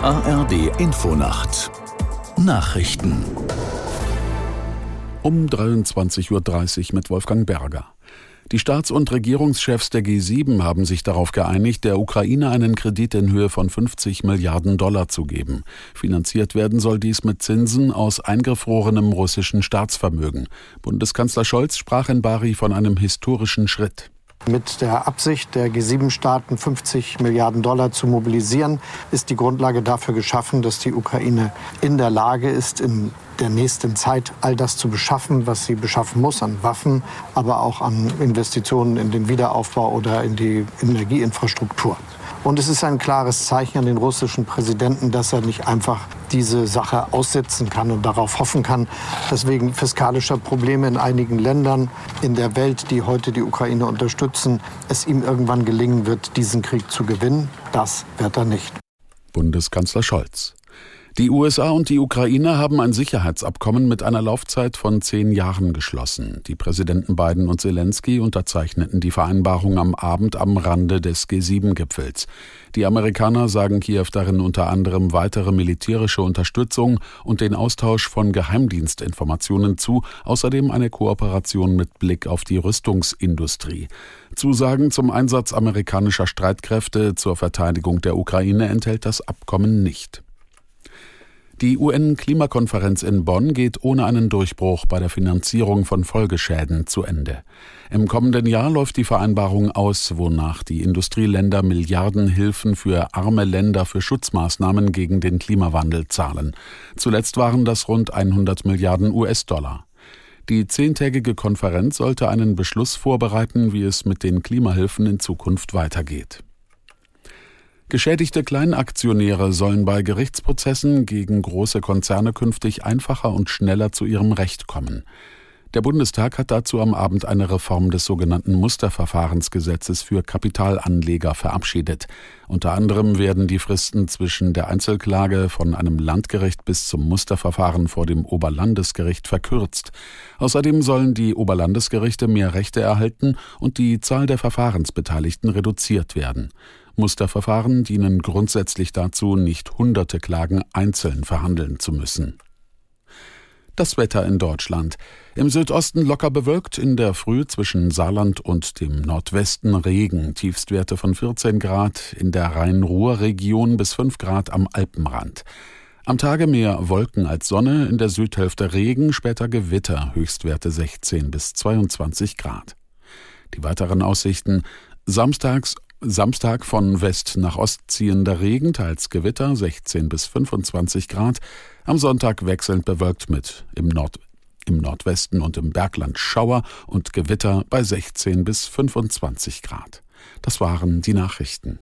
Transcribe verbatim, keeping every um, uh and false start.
A R D Infonacht Nachrichten um dreiundzwanzig Uhr dreißig mit Wolfgang Berger. Die Staats- und Regierungschefs der G sieben haben sich darauf geeinigt, der Ukraine einen Kredit in Höhe von fünfzig Milliarden Dollar zu geben. Finanziert werden soll dies mit Zinsen aus eingefrorenem russischen Staatsvermögen. Bundeskanzler Scholz sprach in Bari von einem historischen Schritt. Mit der Absicht der G sieben Staaten fünfzig Milliarden Dollar zu mobilisieren, ist die Grundlage dafür geschaffen, dass die Ukraine in der Lage ist, in der nächsten Zeit all das zu beschaffen, was sie beschaffen muss an Waffen, aber auch an Investitionen in den Wiederaufbau oder in die Energieinfrastruktur. Und es ist ein klares Zeichen an den russischen Präsidenten, dass er nicht einfach diese Sache aussitzen kann und darauf hoffen kann, dass wegen fiskalischer Probleme in einigen Ländern in der Welt, die heute die Ukraine unterstützen, es ihm irgendwann gelingen wird, diesen Krieg zu gewinnen. Das wird er nicht. Bundeskanzler Scholz. Die U S A und die Ukraine haben ein Sicherheitsabkommen mit einer Laufzeit von zehn Jahren geschlossen. Die Präsidenten Biden und Zelensky unterzeichneten die Vereinbarung am Abend am Rande des G sieben Gipfels. Die Amerikaner sagen Kiew darin unter anderem weitere militärische Unterstützung und den Austausch von Geheimdienstinformationen zu, außerdem eine Kooperation mit Blick auf die Rüstungsindustrie. Zusagen zum Einsatz amerikanischer Streitkräfte zur Verteidigung der Ukraine enthält das Abkommen nicht. Die U N-Klimakonferenz in Bonn geht ohne einen Durchbruch bei der Finanzierung von Folgeschäden zu Ende. Im kommenden Jahr läuft die Vereinbarung aus, wonach die Industrieländer Milliardenhilfen für arme Länder für Schutzmaßnahmen gegen den Klimawandel zahlen. Zuletzt waren das rund hundert Milliarden U S-Dollar. Die zehntägige Konferenz sollte einen Beschluss vorbereiten, wie es mit den Klimahilfen in Zukunft weitergeht. Geschädigte Kleinaktionäre sollen bei Gerichtsprozessen gegen große Konzerne künftig einfacher und schneller zu ihrem Recht kommen. Der Bundestag hat dazu am Abend eine Reform des sogenannten Musterverfahrensgesetzes für Kapitalanleger verabschiedet. Unter anderem werden die Fristen zwischen der Einzelklage von einem Landgericht bis zum Musterverfahren vor dem Oberlandesgericht verkürzt. Außerdem sollen die Oberlandesgerichte mehr Rechte erhalten und die Zahl der Verfahrensbeteiligten reduziert werden. Musterverfahren dienen grundsätzlich dazu, nicht hunderte Klagen einzeln verhandeln zu müssen. Das Wetter in Deutschland. Im Südosten locker bewölkt, in der Früh zwischen Saarland und dem Nordwesten Regen, Tiefstwerte von vierzehn Grad, in der Rhein-Ruhr-Region bis fünf Grad am Alpenrand. Am Tage mehr Wolken als Sonne, in der Südhälfte Regen, später Gewitter, Höchstwerte sechzehn bis zweiundzwanzig Grad. Die weiteren Aussichten: Samstags Samstag von West nach Ost ziehender Regen, teils Gewitter, sechzehn bis fünfundzwanzig Grad. Am Sonntag wechselnd bewölkt mit im, Nord, im Nordwesten und im Bergland Schauer und Gewitter bei sechzehn bis fünfundzwanzig Grad. Das waren die Nachrichten.